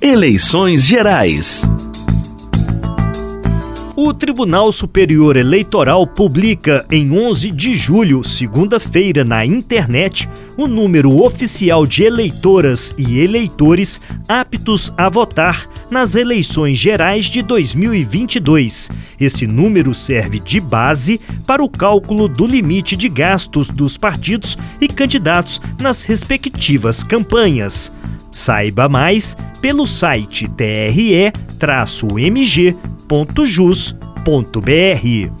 Eleições Gerais. O Tribunal Superior Eleitoral publica em 11 de julho, segunda-feira, na internet, o número oficial de eleitoras e eleitores aptos a votar nas eleições gerais de 2022. Esse número serve de base para o cálculo do limite de gastos dos partidos e candidatos nas respectivas campanhas. Saiba mais pelo site tre-mg.jus.br.